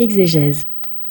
Exégèse.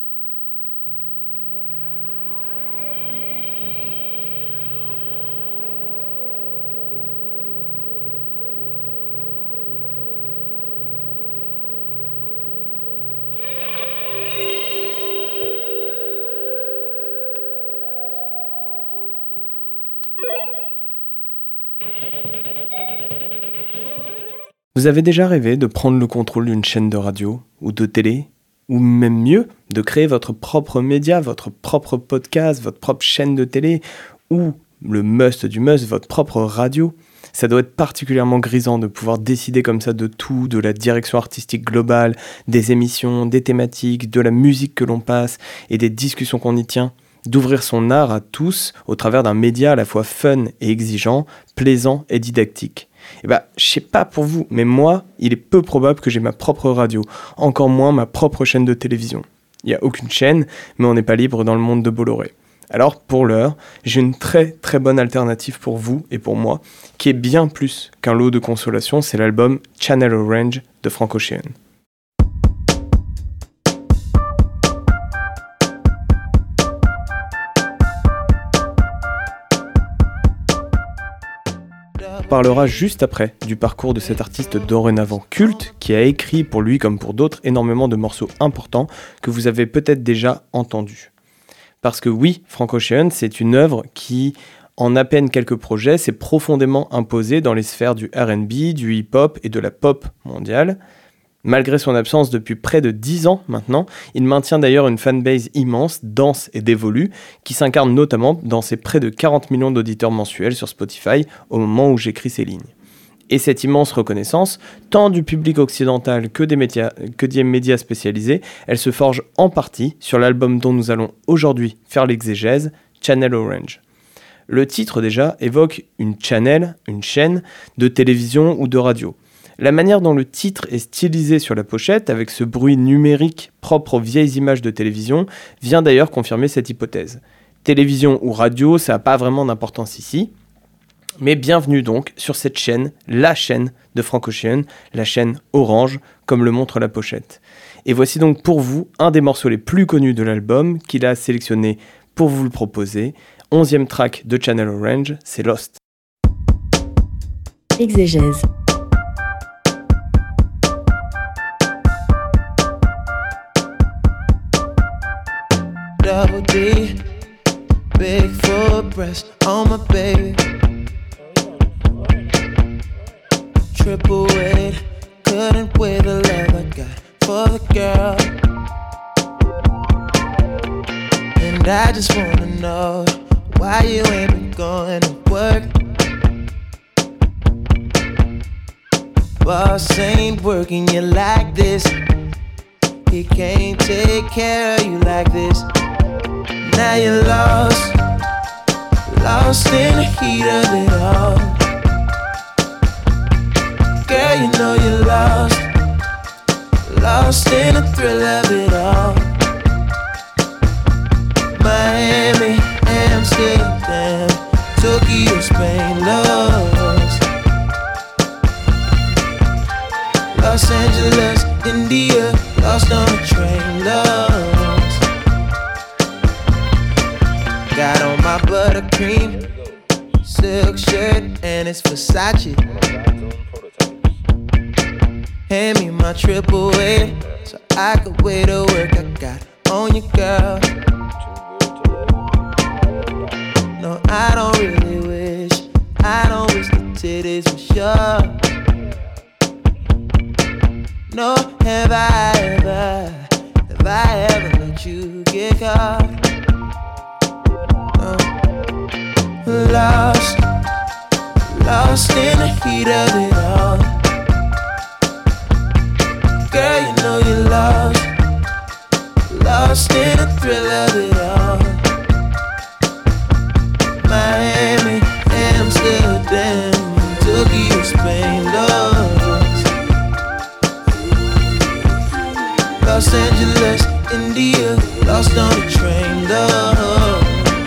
Vous avez déjà rêvé de prendre le contrôle d'une chaîne de radio ou de télé, ou même mieux, de créer votre propre média, votre propre podcast, votre propre chaîne de télé, ou le must du must, votre propre radio? Ça doit être particulièrement grisant de pouvoir décider comme ça de tout, de la direction artistique globale, des émissions, des thématiques, de la musique que l'on passe et des discussions qu'on y tient. D'ouvrir son art à tous au travers d'un média à la fois fun et exigeant, plaisant et didactique. Et je sais pas pour vous, mais moi, il est peu probable que j'ai ma propre radio, encore moins ma propre chaîne de télévision. Il n'y a aucune chaîne, mais on n'est pas libre dans le monde de Bolloré. Alors, pour l'heure, j'ai une très très bonne alternative pour vous et pour moi, qui est bien plus qu'un lot de consolation, c'est l'album Channel Orange de Frank Ocean. On parlera juste après du parcours de cet artiste dorénavant culte qui a écrit pour lui comme pour d'autres énormément de morceaux importants que vous avez peut-être déjà entendus. Parce que oui, Frank Ocean, c'est une œuvre qui, en à peine quelques projets, s'est profondément imposée dans les sphères du R&B, du hip-hop et de la pop mondiale. Malgré son absence depuis près de 10 ans maintenant, il maintient d'ailleurs une fanbase immense, dense et dévolue, qui s'incarne notamment dans ses près de 40 millions d'auditeurs mensuels sur Spotify au moment où j'écris ces lignes. Et cette immense reconnaissance, tant du public occidental que des médias spécialisés, elle se forge en partie sur l'album dont nous allons aujourd'hui faire l'exégèse, Channel Orange. Le titre déjà évoque une chaîne de télévision ou de radio. La manière dont le titre est stylisé sur la pochette, avec ce bruit numérique propre aux vieilles images de télévision, vient d'ailleurs confirmer cette hypothèse. Télévision ou radio, ça n'a pas vraiment d'importance ici, mais bienvenue donc sur cette chaîne, la chaîne de Frank Ocean, la chaîne Orange, comme le montre la pochette. Et voici donc pour vous un des morceaux les plus connus de l'album qu'il a sélectionné pour vous le proposer. 11e track de Channel Orange, c'est Lost. Exégèse. Double D, big full breast on my baby. Triple weight, couldn't weigh the love I got for the girl. And I just wanna know why you ain't been going to work. Boss ain't working you like this. He can't take care of you like this. Now you're lost in the heat of it all. Girl, you know you're lost in the thrill of it all. Miami, Amsterdam, Tokyo, Spain, lost. Los Angeles, India, lost on a train, lost. Got on my buttercream silk shirt and it's Versace. Hand me my triple A so I could wear the work I got on you, girl. No, I don't really wish the titties were sure. No, have I ever let you get caught? No. Lost in the heat of it all. Girl, you know you're lost in the thrill of it all. Miami, Amsterdam, Tokyo, Spain, lost. Los Angeles, India, lost on the train, lost.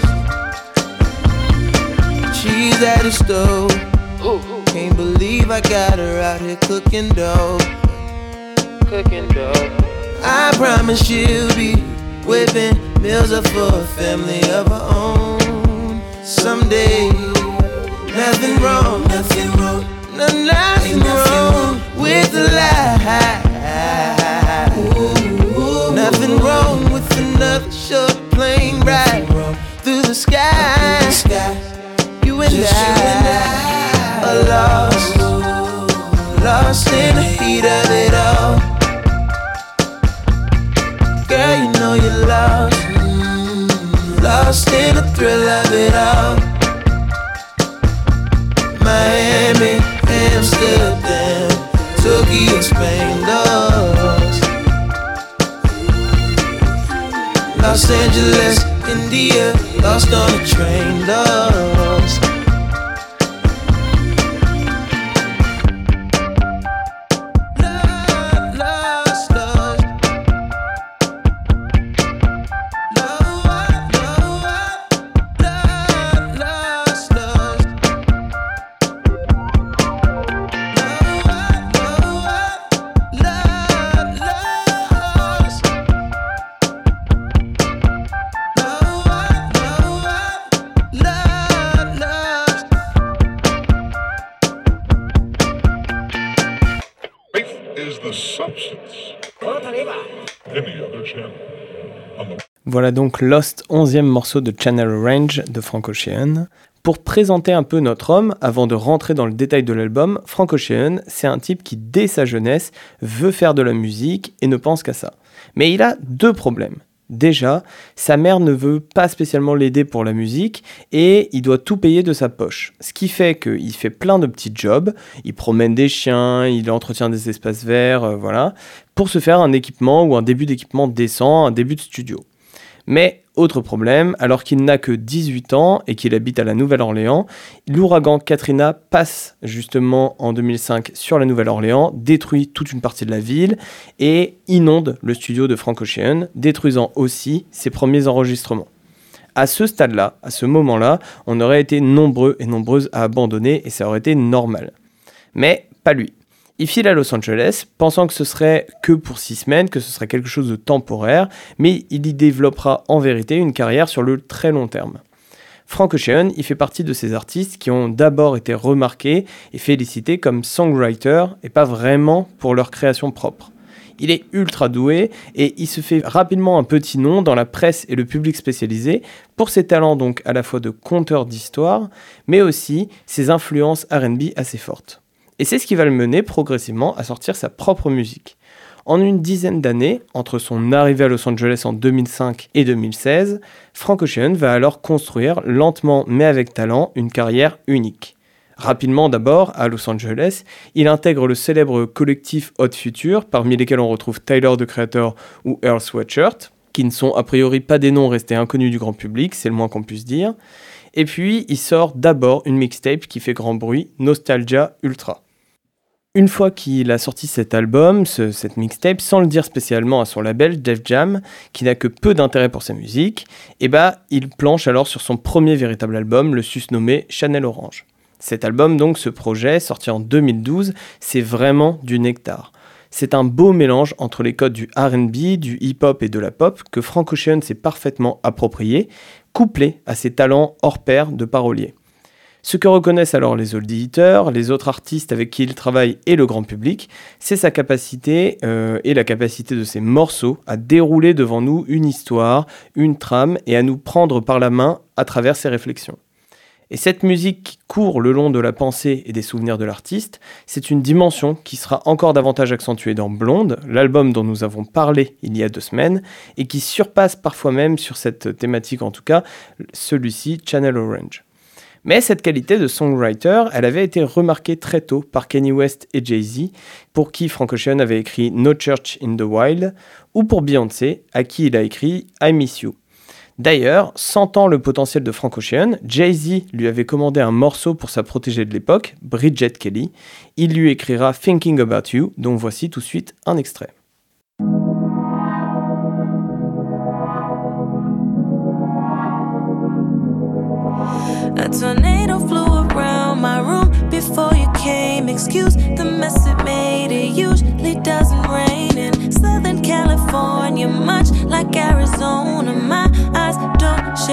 She's at the stove. Can't believe I got her out here cooking dough. I promise she'll be whipping meals up for a family of her own someday. Nothing wrong, nothing wrong, nothing wrong with the lie. Nothing wrong with another short plane ride through the sky. You and I are lost in the heat of it all. Girl, you know you're lost in the thrill of it all. Miami, Amsterdam, Tokyo, Spain, lost. Los Angeles, India, lost on a train, lost. Voilà donc Lost, 11e morceau de Channel Orange de Frank Ocean. Pour présenter un peu notre homme, avant de rentrer dans le détail de l'album, Frank Ocean, c'est un type qui, dès sa jeunesse, veut faire de la musique et ne pense qu'à ça. Mais il a deux problèmes. Déjà, sa mère ne veut pas spécialement l'aider pour la musique et il doit tout payer de sa poche. Ce qui fait qu'il fait plein de petits jobs, il promène des chiens, il entretient des espaces verts, voilà, pour se faire un équipement ou un début d'équipement décent, un début de studio. Mais, autre problème, alors qu'il n'a que 18 ans et qu'il habite à la Nouvelle-Orléans, l'ouragan Katrina passe justement en 2005 sur la Nouvelle-Orléans, détruit toute une partie de la ville et inonde le studio de Frank Ocean, détruisant aussi ses premiers enregistrements. À ce stade-là, à ce moment-là, on aurait été nombreux et nombreuses à abandonner et ça aurait été normal. Mais pas lui. Il file à Los Angeles, pensant que ce serait que pour 6 semaines, que ce serait quelque chose de temporaire, mais il y développera en vérité une carrière sur le très long terme. Frank Ocean, il fait partie de ces artistes qui ont d'abord été remarqués et félicités comme songwriter et pas vraiment pour leur création propre. Il est ultra doué et il se fait rapidement un petit nom dans la presse et le public spécialisé pour ses talents donc à la fois de conteur d'histoire, mais aussi ses influences R&B assez fortes. Et c'est ce qui va le mener progressivement à sortir sa propre musique. En une dizaine d'années, entre son arrivée à Los Angeles en 2005 et 2016, Frank Ocean va alors construire, lentement mais avec talent, une carrière unique. Rapidement d'abord, à Los Angeles, il intègre le célèbre collectif Hot Future, parmi lesquels on retrouve Tyler, the Creator ou Earl Sweatshirt, qui ne sont a priori pas des noms restés inconnus du grand public, c'est le moins qu'on puisse dire. Et puis, il sort d'abord une mixtape qui fait grand bruit, Nostalgia Ultra. Une fois qu'il a sorti cet album, cette mixtape, sans le dire spécialement à son label, Def Jam, qui n'a que peu d'intérêt pour sa musique, il planche alors sur son premier véritable album, le susnommé Channel Orange. Cet album, donc, ce projet, sorti en 2012, c'est vraiment du nectar. C'est un beau mélange entre les codes du R&B, du hip-hop et de la pop que Frank Ocean s'est parfaitement approprié, couplé à ses talents hors pair de parolier. Ce que reconnaissent alors les old editors, les autres artistes avec qui il travaille et le grand public, c'est sa capacité et la capacité de ses morceaux à dérouler devant nous une histoire, une trame et à nous prendre par la main à travers ses réflexions. Et cette musique qui court le long de la pensée et des souvenirs de l'artiste, c'est une dimension qui sera encore davantage accentuée dans Blonde, l'album dont nous avons parlé il y a 2 semaines, et qui surpasse parfois même sur cette thématique en tout cas, celui-ci, Channel Orange. Mais cette qualité de songwriter, elle avait été remarquée très tôt par Kanye West et Jay-Z, pour qui Frank Ocean avait écrit No Church in the Wild, ou pour Beyoncé, à qui il a écrit I Miss You. D'ailleurs, sentant le potentiel de Frank Ocean, Jay-Z lui avait commandé un morceau pour sa protégée de l'époque, Bridget Kelly. Il lui écrira Thinking About You, dont voici tout de suite un extrait. A tornado flew around my room before you Excuse the mess it made. It usually doesn't rain in Southern California.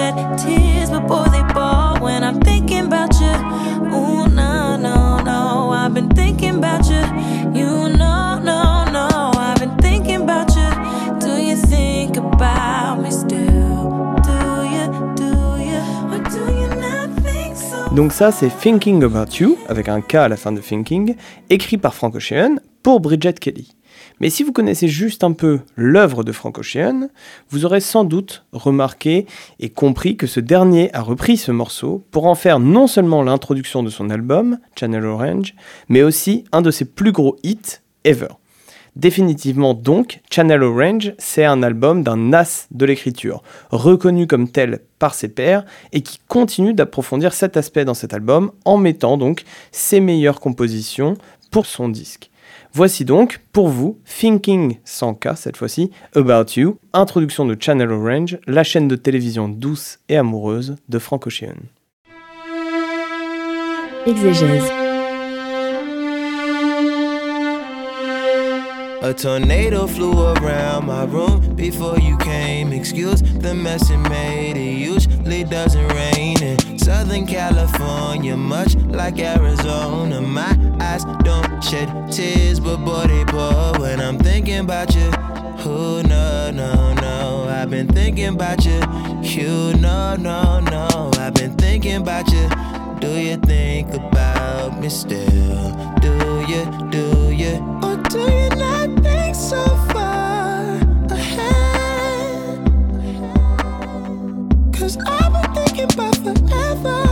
shed tears, but boy, they ball when I'm thinking about you. Ooh, no, no, no, I've been thinking about you. You know, no, no, I've been thinking about you. Do you think about me still? Do you, or do you not think so? Donc ça, c'est Thinking About You, avec un K à la fin de Thinking, écrit par Frank Ocean pour Bridget Kelly. Mais si vous connaissez juste un peu l'œuvre de Frank Ocean, vous aurez sans doute remarqué et compris que ce dernier a repris ce morceau pour en faire non seulement l'introduction de son album, Channel Orange, mais aussi un de ses plus gros hits ever. Définitivement donc, Channel Orange, c'est un album d'un as de l'écriture, reconnu comme tel par ses pairs et qui continue d'approfondir cet aspect dans cet album en mettant donc ses meilleures compositions pour son disque. Voici donc, pour vous, Thinking sans K cette fois-ci, About You, introduction de Channel Orange, la chaîne de télévision douce et amoureuse de Frank Ocean. Exégèse. A tornado flew around my room before you came. Excuse the mess it made. It usually doesn't rain in Southern California, much like Arizona. My eyes don't shed tears, but boy, they pour when I'm thinking about you. Oh, no, no, no, I've been thinking about you. You, no, no, no, I've been thinking about you. Do you think about me still? Do you, or do you not think so far ahead? 'Cause I've been thinking about forever.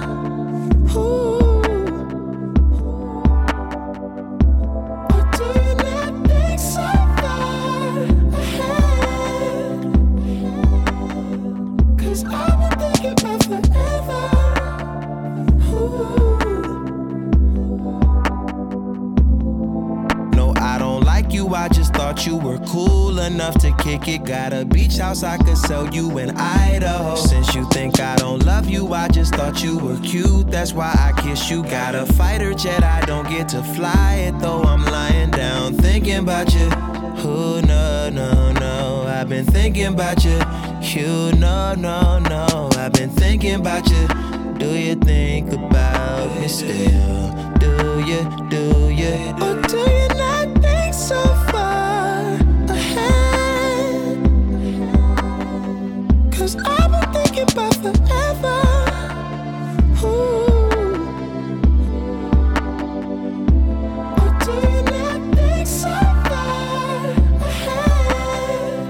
Ooh. Or do you not think so far ahead? 'Cause I've been thinking about forever. No, I don't like you, I just thought you were cool enough to kick it. Got a beach house I could sell you in Idaho. Since you think I don't love you, I just thought you were cute, that's why I kiss you. Got a fighter jet, I don't get to fly it, though I'm lying down thinking about you. Oh, no, no, no, I've been thinking about you. You, no, no, no, I've been thinking about you. Do you think about me still? Do you, or do you not think so far ahead? 'Cause I've been thinking about forever. Ooh. Or do you not think so far ahead?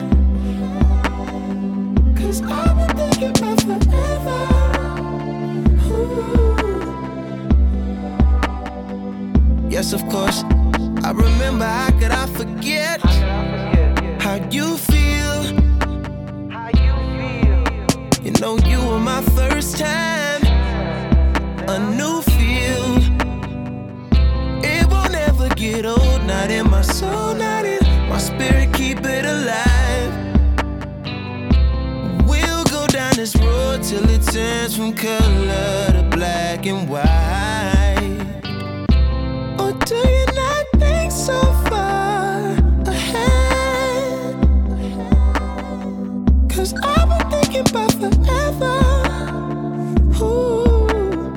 'Cause I've been thinking about forever. Yes, of course, I remember, how could I forget how you feel? You know you were my first time, a new feel. It won't ever get old, not in my soul, not in my spirit, keep it alive. We'll go down this road till it turns from color to black and white. Or do you not think so far ahead? 'Cause I've been thinking about forever. Ooh.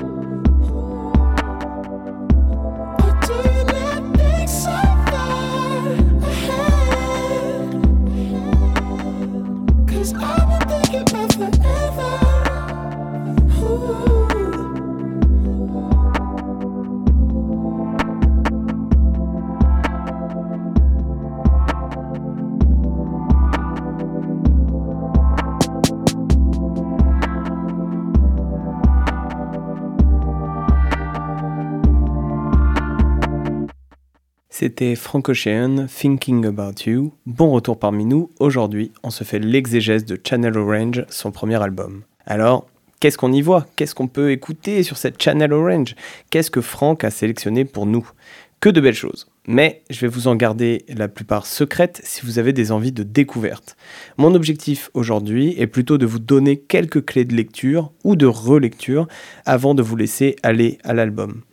Or do you not think so far ahead? 'Cause I've been thinking about forever. Ooh. C'était Frank Ocean, Thinking About You. Bon retour parmi nous. Aujourd'hui, on se fait l'exégèse de Channel Orange, son premier album. Alors, qu'est-ce qu'on y voit? Qu'est-ce qu'on peut écouter sur cette Channel Orange? Qu'est-ce que Frank a sélectionné pour nous? Que de belles choses. Mais je vais vous en garder la plupart secrètes si vous avez des envies de découverte. Mon objectif aujourd'hui est plutôt de vous donner quelques clés de lecture ou de relecture avant de vous laisser aller à l'album.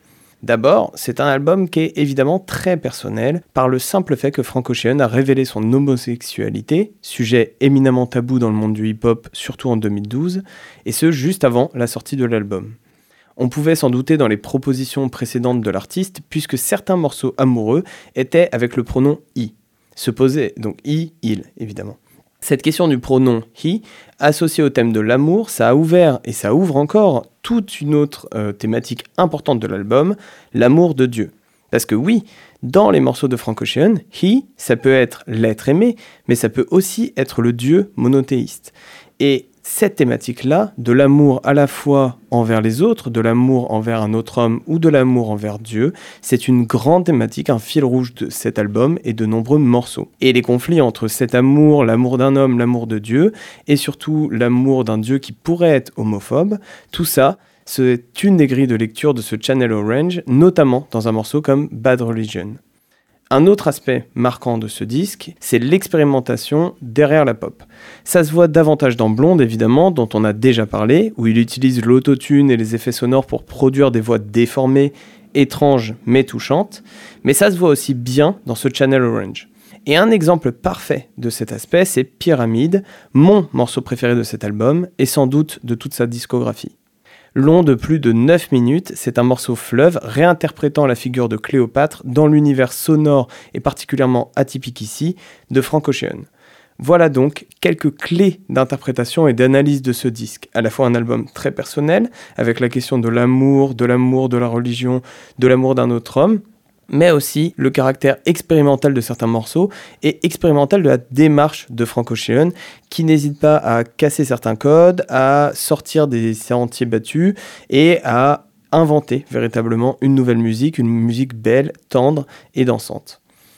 D'abord, c'est un album qui est évidemment très personnel par le simple fait que Frank Ocean a révélé son homosexualité, sujet éminemment tabou dans le monde du hip-hop, surtout en 2012, et ce juste avant la sortie de l'album. On pouvait s'en douter dans les propositions précédentes de l'artiste, puisque certains morceaux amoureux étaient avec le pronom « i ». Se posait donc « il », évidemment. Cette question du pronom « he », associé au thème de l'amour, ça a ouvert et ça ouvre encore toute une autre thématique importante de l'album, l'amour de Dieu. Parce que oui, dans les morceaux de Frank Ocean, « he », ça peut être l'être aimé, mais ça peut aussi être le Dieu monothéiste. Et cette thématique-là, de l'amour à la fois envers les autres, de l'amour envers un autre homme ou de l'amour envers Dieu, c'est une grande thématique, un fil rouge de cet album et de nombreux morceaux. Et les conflits entre cet amour, l'amour d'un homme, l'amour de Dieu, et surtout l'amour d'un Dieu qui pourrait être homophobe, tout ça, c'est une des grilles de lecture de ce Channel Orange, notamment dans un morceau comme Bad Religion. Un autre aspect marquant de ce disque, c'est l'expérimentation derrière la pop. Ça se voit davantage dans Blonde, évidemment, dont on a déjà parlé, où il utilise l'autotune et les effets sonores pour produire des voix déformées, étranges mais touchantes, mais ça se voit aussi bien dans ce Channel Orange. Et un exemple parfait de cet aspect, c'est Pyramide, mon morceau préféré de cet album, et sans doute de toute sa discographie. Long de plus de 9 minutes, c'est un morceau fleuve réinterprétant la figure de Cléopâtre dans l'univers sonore et particulièrement atypique ici de Frank Ocean. Voilà donc quelques clés d'interprétation et d'analyse de ce disque, à la fois un album très personnel, avec la question de l'amour, de la religion, de l'amour d'un autre homme, mais aussi le caractère expérimental de certains morceaux et expérimental de la démarche de Frank Ocean, qui n'hésite pas à casser certains codes, à sortir des sentiers battus et à inventer véritablement une nouvelle musique, une musique belle, tendre et dansante.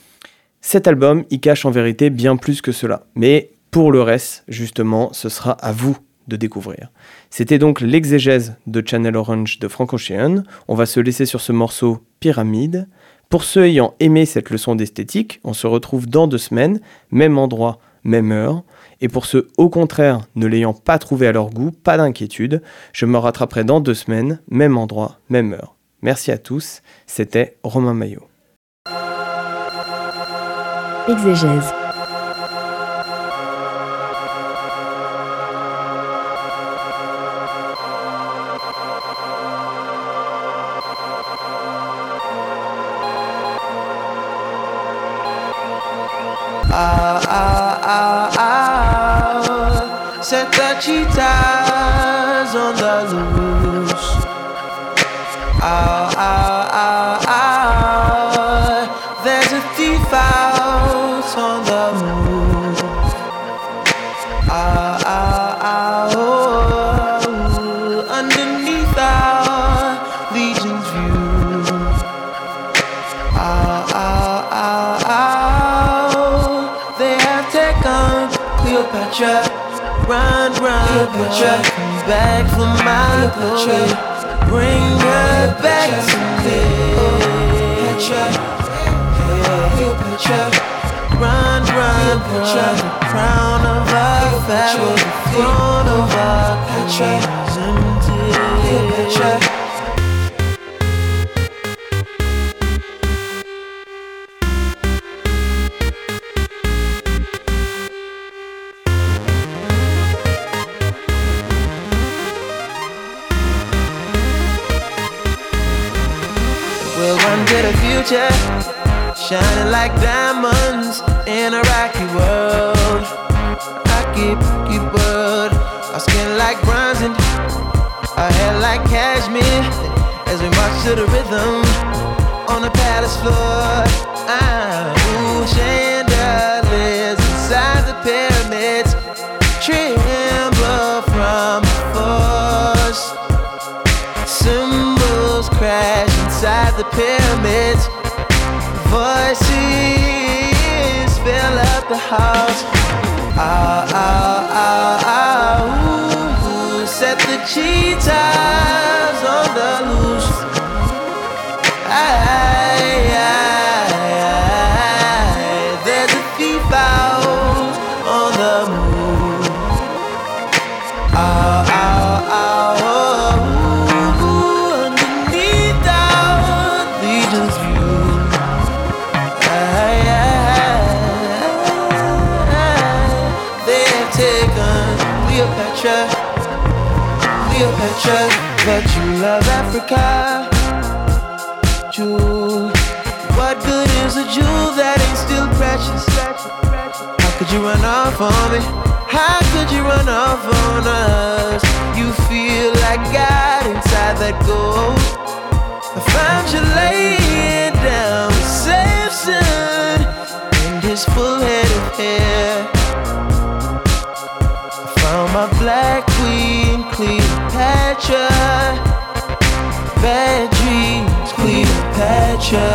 Cet album, il cache en vérité bien plus que cela, mais pour le reste, justement, ce sera à vous de découvrir. C'était donc l'exégèse de Channel Orange de Frank Ocean. On va se laisser sur ce morceau Pyramide. Pour ceux ayant aimé cette leçon d'esthétique, on se retrouve dans 2 semaines, même endroit, même heure. Et pour ceux, au contraire, ne l'ayant pas trouvé à leur goût, pas d'inquiétude, je me rattraperai dans 2 semaines, même endroit, même heure. Merci à tous, c'était Romain Maillot. Exégèse. Set the cheetahs on the loose. There's a thief out on the move. Underneath our legion's view. They have taken Cleopatra. Run, Cleopatra, come back for my glory. Bring her back to me. Cleopatra, run, Cleopatra, the crown of our pharaoh, the throne of our Cleopatra. We'll run to the future, shining like diamonds in a rocky world. Rocky world. Our skin like bronze and our hair like cashmere. As we march to the rhythm on the palace floor. Chandeliers inside the pyramids tremble from the force. Cymbals crash inside the pyramids. Voices fill up the house. Ooh, set the cheetahs on the loose. There's a thief out on the move. Underneath our Cleopatra, Cleopatra, but you love Africa. Jewel, what good is a jewel that ain't still precious? How could you run off on me? How could you run off on us? You feel like God inside that gold. I found you laying down with Samson and his full head of hair. I found my black queen, Cleopatra. Bad dreams, Cleopatra.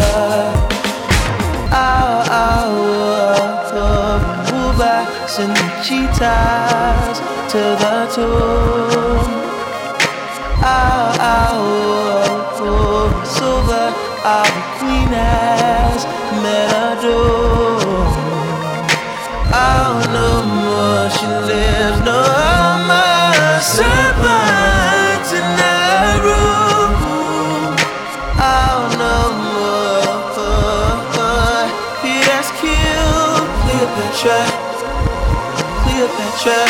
Send the cheetahs to the tomb. Silver, our queen has met a doom. No more she lives, no more serpents in that room. No more, he has killed Cleopatra. Cleopatra.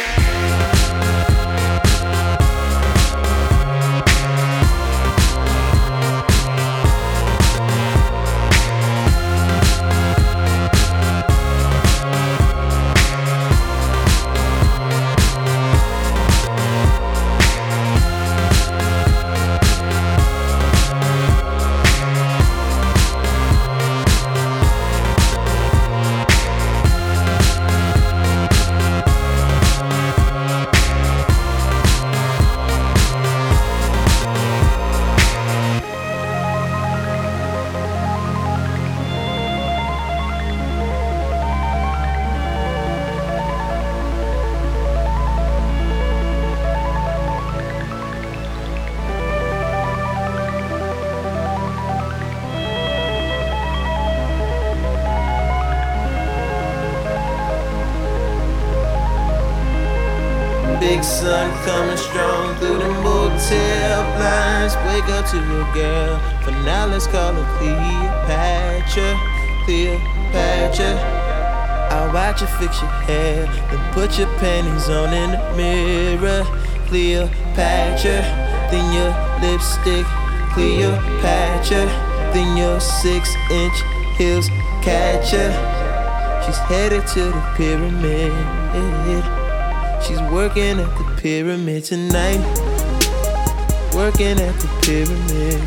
Big sun coming strong through the motel blinds. Wake up to your girl, for now let's call her Cleopatra. Cleopatra. I'll watch you fix your hair, then put your panties on in the mirror. Cleopatra. Then your lipstick, Cleopatra. Then your 6-inch heels catch her. She's headed to the pyramid. She's working at the pyramid tonight. Working at the pyramid.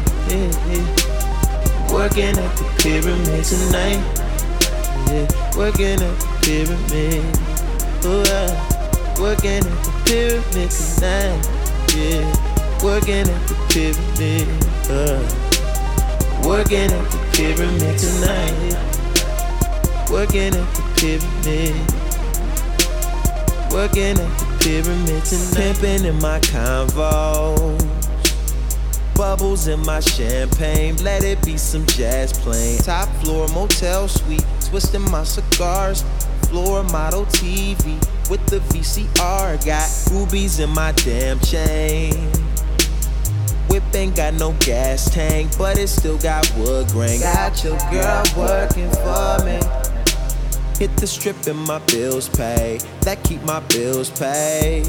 Working at the pyramid tonight. Working at the pyramid. Working at the pyramid tonight. Working at the pyramid. Working at the pyramid tonight. Working at the pyramid. Working at the pyramid tonight. Pimping in my Convo. Bubbles in my champagne. Let it be some jazz playing. Top floor motel suite. Twisting my cigars. Floor model TV with the VCR. Got rubies in my damn chain. Whip ain't got no gas tank, but it still got wood grain. Got your girl working for me. Hit the strip and my bills pay. That keep my bills paid.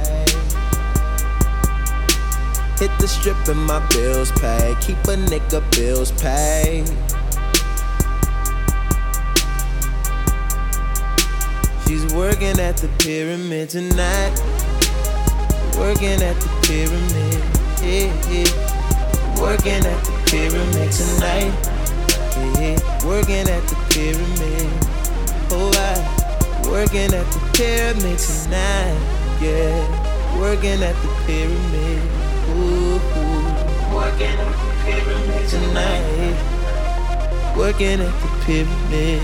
Hit the strip and my bills pay. Keep a nigga bills paid. She's working at the pyramid tonight. Working at the pyramid. Working at the pyramid tonight. Working at the pyramid. Working at the pyramid tonight, working at the pyramid, working at the pyramid tonight, working at the pyramid.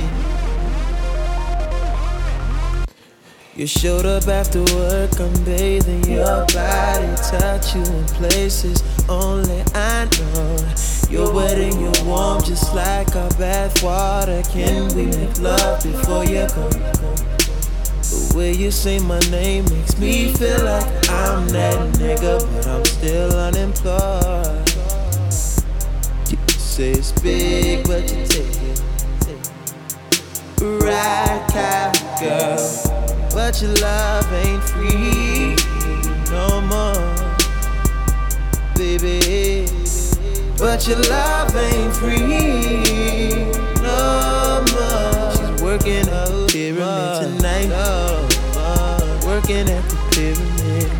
You showed up after work, I'm bathing your body, touch you in places only I know. You're wet and you're warm, just like our bath water. Can we make love before you come? The way you say my name makes me feel like I'm that nigga, but I'm still unemployed. You say it's big, but you take it. Ride, cow, girl. But But your love ain't free no more, baby. But your love ain't free no more. She's working at the pyramid tonight. Working at the pyramid.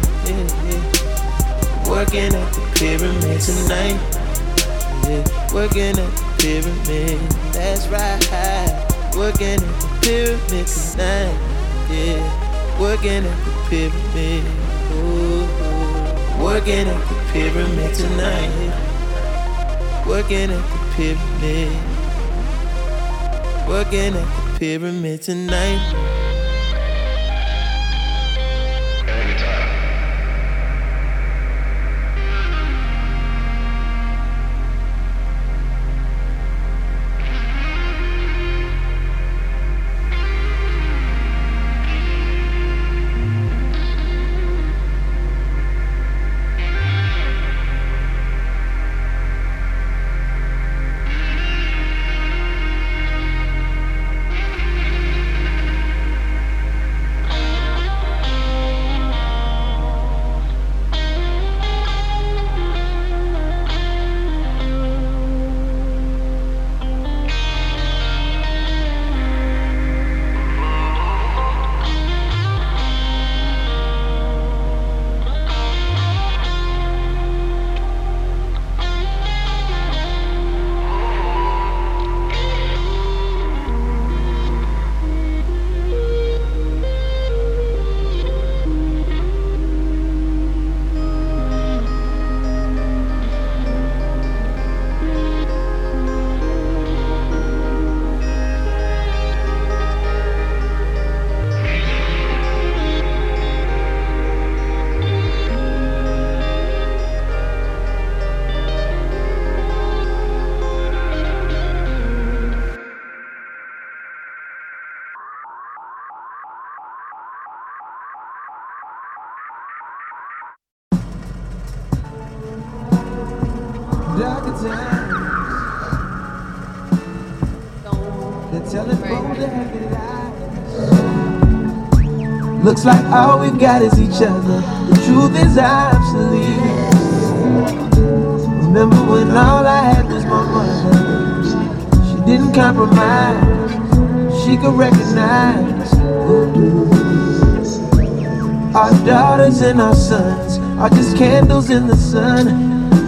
Working at the pyramid tonight. Working at the pyramid. That's right. Working at the pyramid tonight. Working at the pyramid. Ooh. Working at the pyramid tonight. Working at the pyramid. Working at the pyramid tonight. Darker times, the telephone that lies. Looks like all we've got is each other. The truth is obsolete. Remember when all I had was my mother? She didn't compromise. She could recognize our daughters and our sons are just candles in the sun.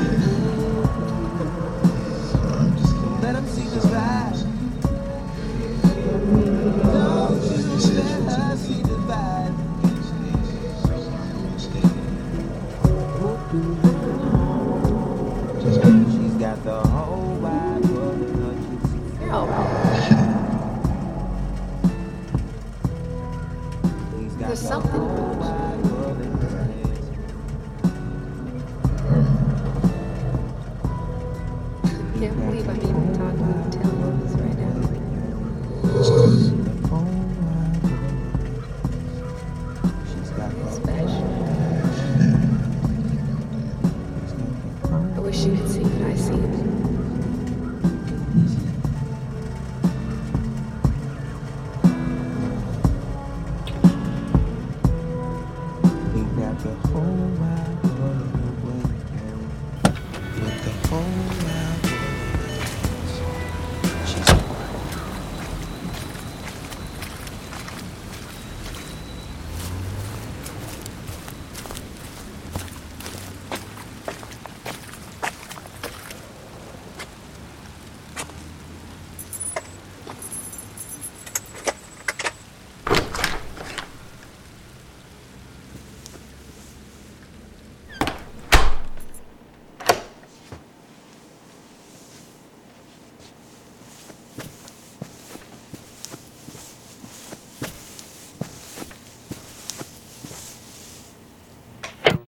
There's something about you. Can't believe I'm even talking to Taylor right now. Special. I wish you could see what I see. The whole